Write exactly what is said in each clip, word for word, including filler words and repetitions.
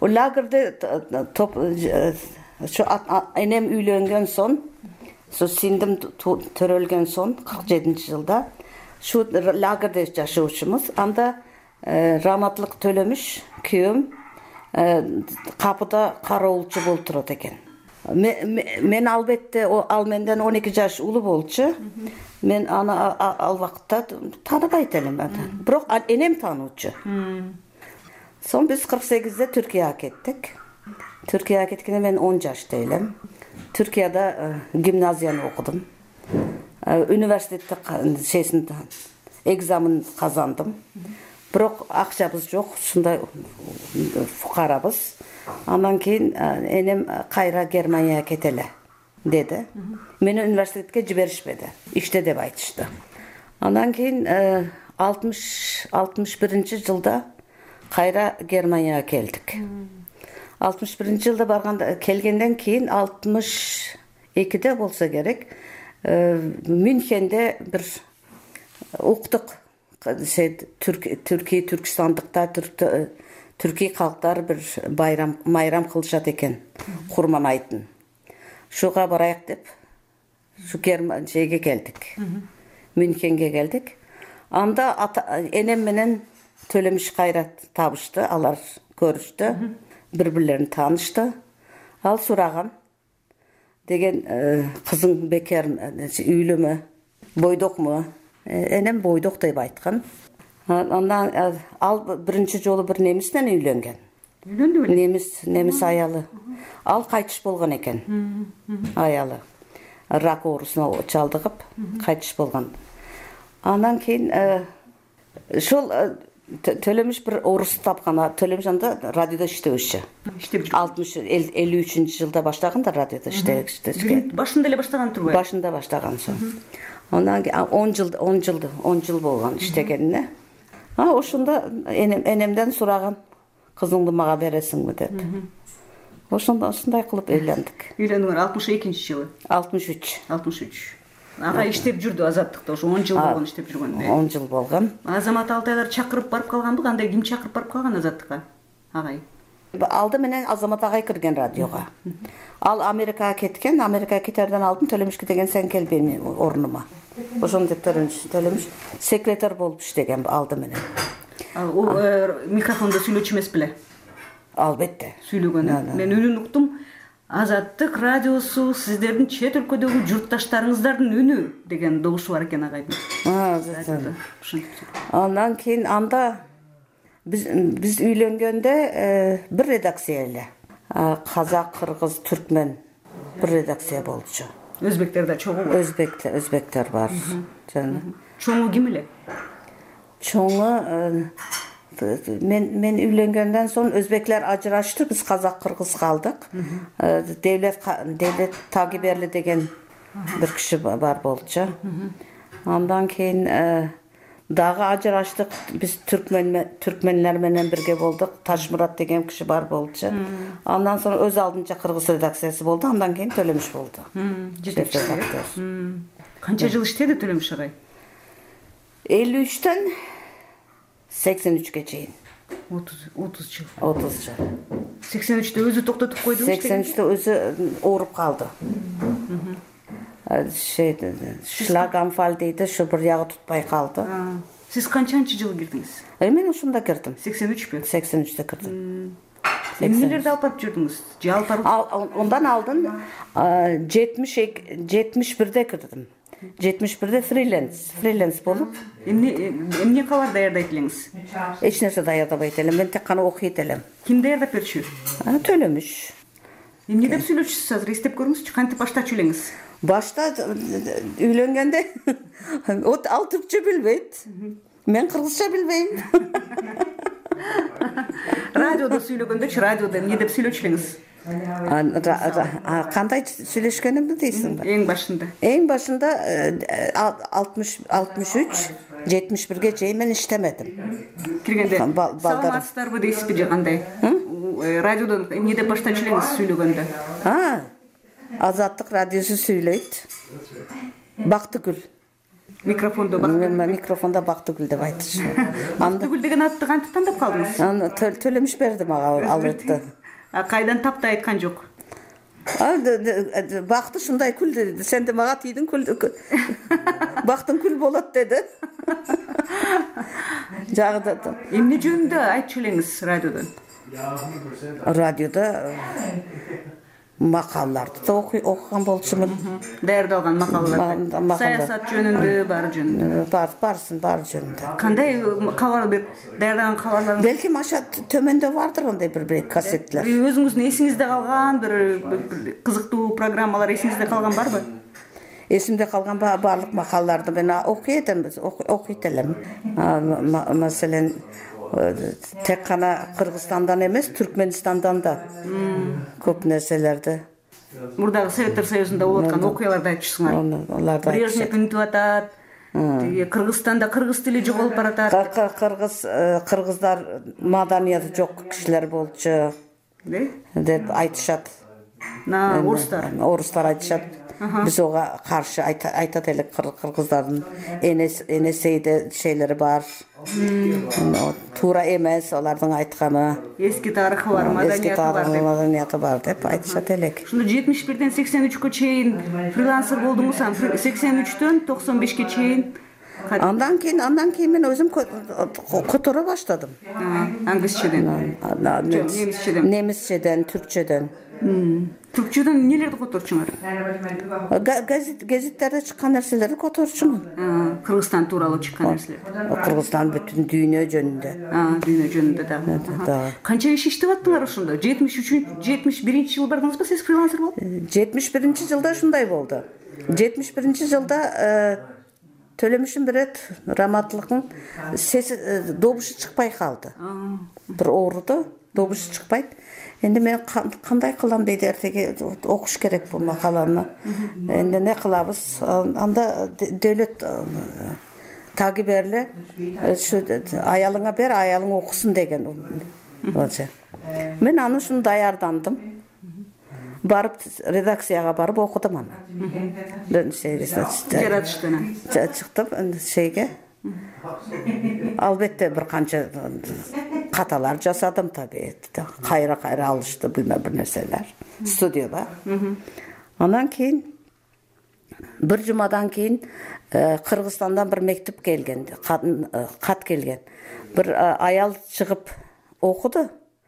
лагерде топ şu enem үйленген сон, şu синдим төрөлген сон кырк жетинчи жылда şu лагерде жашоочумуз. Анда Раматлык Төлөмүш күйөөм капыда кароолчу болуп турат экен. Мен албетте ал менден он эки жаш улуу болчу. Мен аны ал вакытта тааныбайт элем. Бирок энем таануучу. Сон биз кырк сегизде Түркияга кеттик. Түркияга кеткенде мен он жашта элем. Түркияда гимназияны окудум. Университетте сесин экзамен казандым. Бирок акчабыз жок, ушундай фукарабыз. Андан кийин энем кайра Германияга кетеле деди. Мени университетке жиберишпеди. Иште деп айтышты. Андан кийин алтымыш биринчи жылда кайра Германияга келдик. алтымыш биринчи жылда барганда келгенден кийин алтымыш экиде болсо керек, Мюнхенде бир уктук Түркия Түркистандыкта Түркия калктар бир байрам майрам кылышат экен, Курман айтын. Шуга барайык деп, шу Германияга келдик. Мюнхенге келдик. Анда энем менен Төлөмүш кайра табышты, алар көрүштү, бири-бирлерин таанышты. Ал сураган деген кызың бекер үйлөмө, бойдокму? Энем бойдок деп айткан. Андан ал биринчи жолу бир немис менен үйлөнгөн. Үйлөндү беле? Немис, немис аялы. Ал кайтыш болгон экен. Аялы. Рак оорусуна чалдыгып, кайтыш болгон. Андан кийин ушул Төлөмүш бир орус тапкан. Төлөмүш анда радиодо иштебешчү. Иштеп жүргөн. алтымыш элүү үчүнчү жылда баштаган да радиодо иштешке. Башында эле баштаган турбайбы? Башында баштаган сон. Андан кийин он жыл, он жыл, он жыл болгон иштегенине. А ошондо энемден сураган, кызыңды мага бересиңби деп. Ошондо ушундай кылып үйлөндүк. Үйлөнгөнү алтымыш экинчи жылы. алтымыш үч. алтымыш үч. Ага иштеп жүрдү Азаттыкта, ошо он жыл болгон иштеп жүргөндө. он жыл болгон. Азамат Алтайлар чакырып барып калганбы? Кандай ким чакырып барып калган Азаттыкка? Агай. Алды менен Азамат агай кирген радиога. Ал Америкага кеткен, Америкага кетерден алдын Төлөмүшкө деген сен кел менин орнума. Ошондо Төлөмүш, Төлөмүш секретар болуп иштеген алды менен. Ал микрофондо сүйлөчү эмес беле? Албетте. Сүйлөгөн. Мен үнүн уктум. Азаттык радиосу сиздердин чет өлкөдөгү журтташтарыңыздардын үнү деген добушу бар экен агайдын. Андан кийин анда биз биз үйлөнгөндө бир редакция эле. Казак, кыргыз, түркмен бир редакция болчу. Өзбектер да чогуу бар. Өзбектер, өзбектер бар. Чоңу ким эле? Чоңу мен мен үйлөнгөндөн соң өзбеклер ажырашты, биз казак, кыргыз калдык. Devlet Devlet Tagibерли деген бир киши бар болчу. Андан кийин дагы ажыраштык, биз түркмен түркменлер менен бирге болдук. Ташмурат деген киши бар болчу. Андан соң өз алдынча кыргыз редакциясы болду, андан кийин Төлөмүш болду. Канча жыл иштеди Төлөмүш агай? элүү үчтөн сексен үчкө чейин. отуз жыл. отуз жыл. сексен үчтө өзү токтотуп койду. сексен үчтө өзү ооруп калды. Şey, Schlaganfall deydi, şu bir yağı tutmay kaldı. Siz kançançı jıl girdiniz? Men ошондо кирдим. сексен үч пе? сексен үчтө кирдим. Эмнелерди алып барып жүрдүңүз? Же алып барып? Ondan алдын жетимиш бирде кирдим. жетимиш бирде фриланс, фриланс болуп. Эмне эмне кабар даярдайт элеңиз? Эч нерсе даярдабайт элем, мен тек кана окуйт элем. Ким даярдап берчү? Төлөмүш. Эмне деп сүйлөшүсүз азыр? Эстеп көрүңүзчү, кантип баштачу элеңиз? Башта үйлөнгөндө ал түркчө билбейт. Мен кыргызча билбейм. Радиодо сүйлөгөндө, радиодо эмне деп сүйлөчү элеңиз? Кандай сүйлөшкөнүмдү дейсиңби? Эң башында. Эң башында алтымыш үч, жетимиш бирге чейин мен иштемедим. Киргенде саламатсыздарбы дейсизби же кандай? Радиодон эмне деп баштачу элеңиз сүйлөгөндө? Азаттык радиосу сүйлөйт. Бактыгүл. Микрофондо бак. Мен микрофонда Бактыгүл деп айтышы. Бактыгүл деген атты кантип тандап калдыңыз? Аны төлөмүш берди мага алытты. А кайдан тапты айткан жок. Бакты шундай күл деди. Сен де мага тийдиң күл. Бактың күл болот деди. Жагыда. Эмне жөнүндө айтчу элеңиз радиодон? Радиода макалларды да окуган болчумун. Даярдалган макалаларды. Саясат жөнүндө, баары жөнүндө. Бар, барсын, баары жөнүндө. Кандай кабар бир даярдаган кабарларыңыз? Белки аша төмөндө бардыр андай бир кассеттер. Өзүңүздүн эсиңизде калган бир кызыктуу программалар эсиңизде калган барбы? Эсимде калган баардык макалаларды мен окуйт элем, окуйт элем. Маселен, тек гана Кыргызстандан эмес, Түркменистандан да көп нерселерди. Мурдагы Советтер Союзунда болуп аткан окуяларды айтчусуңар. Брежнев үнүтүп атат. Кыргызстанда кыргыз тили жоголуп баратат. Кыргыз кыргыздар маданияты жок кишилер болчу деп айтышат. На орустар. Орустар айтышат. Биз ога каршы айтат элек кыргыздардын энесейде шейлери бар. Туура эмес алардын айтканы. Эски тарыхы бар, маданияты бар деп. Маданияты бар деп айтышат элек. Ушунда жетимиш бирден сексен үчкө чейин фрилансер болдуңуз, сексен үчтөн токсон бешке чейин. Андан кийин, андан кийин мен өзүм которо баштадым. Англисчеден. Немисчеден. Немисчеден, түркчөдөн. Түркчөдөн нелерди которчуңар? Газет, газеттерде чыккан нерселерди которчумун. Кыргызстан тууралуу чыккан нерселер. Кыргызстан бүтүн дүйнө жөнүндө. Дүйнө жөнүндө да. Канча иш иштеп аттыңар ошондо? жетимиш үчүнчү, жетимиш биринчи жылы бардыңызбы сиз фрилансер болуп? жетимиш биринчи жылда ушундай болду. жетимиш биринчи жылда төлөмүшүм берет раматтылыктын сеси добушу чыкпай калды. Бир ооруду, добушу чыкпайт. Энди мен кандай кылам дейт, эртеге окуш керек бул макаланы. Энди не кылабыз? Анда дөөлөт таги берле, ушу аялыңа бер, аялың окусун деген болчу. Мен аны ушун даярдандым. Барып редакцияга барып окудум аны. Жаратыштан. Чыктым шейге. Албетте бир канча каталар жасадым таби. Кайра-кайра алышты билме бир нерселер. Студияда. Андан кийин бир жумадан кийин Кыргызстандан бир мектеп келген, кат келген. Бир аял чыгып окуду.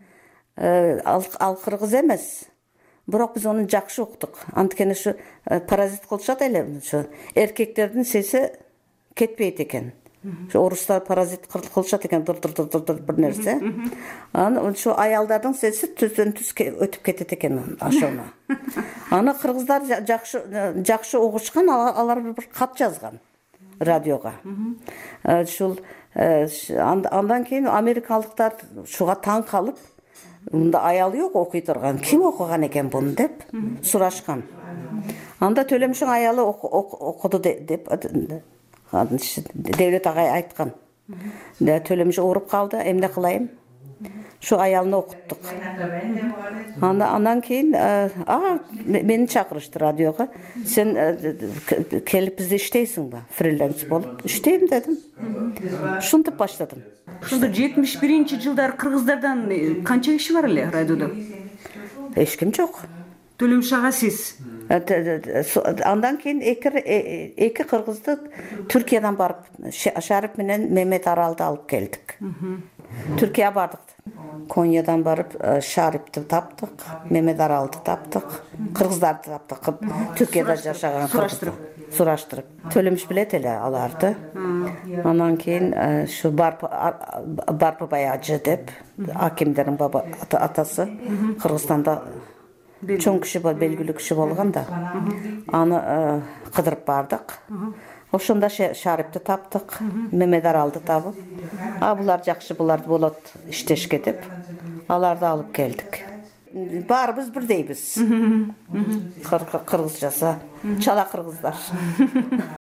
Ал кыргыз эмес. Бирок биз аны жакшы уктук. Анткени ушу паразит кылышат эле, ушу эркектердин сеси кетпейт экен. Орустар паразит кылышат экен, дыр-дыр-дыр бир нерсе. Аны ушу аялдардын сеси түздөн түз өтүп кетет экен ошону. Аны кыргыздар жакшы жакшы угушкан, алар бир кат жазган радиого. Ушул андан кийин америкалыктар шуга таң калып, мында аялы жок окуй турган, ким окуган экен буну деп сурашкан. Анда төлөмүшүң аялы окуду деп Devlet агай айткан. Төлөмүш ооруп калды, эмне кылайын? Шу аялны окуттук. Андан кийин а мени чакырышты радиого. Сен келип бизде иштейсиңби? Фриланс болуп иштейм дедим. Ушинтип баштадым. Ошондо жетимиш биринчи жылдар кыргыздардан канча киши бар эле радиодо? Эч ким жок. Төлөмүш ага сиз. Андан кийин эки кыргызды Түркиядан барып, Шарып менен Мемет Аралды алып келдик. Түркия бардык. Коньядан барып Шарипти таптык, Мемет Аралды таптык, кыргыздарды таптык. Түркияда жашаган сураштырып, сураштырып. Төлөмүш билет эле аларды. Андан кийин шу Барпыбай ажы деп, акимдердин баба атасы Кыргызстанда чоң киши бол, белгилүү киши болгон да. Аны кыдырып бардык. Ошондо Шарипти таптык, Мемет Аралды табып, а булар жакшы, булар болот иштешке деп, аларды алып келдик. Баарыбыз бирдейбиз. Кыргызчасы, чала кыргыздар.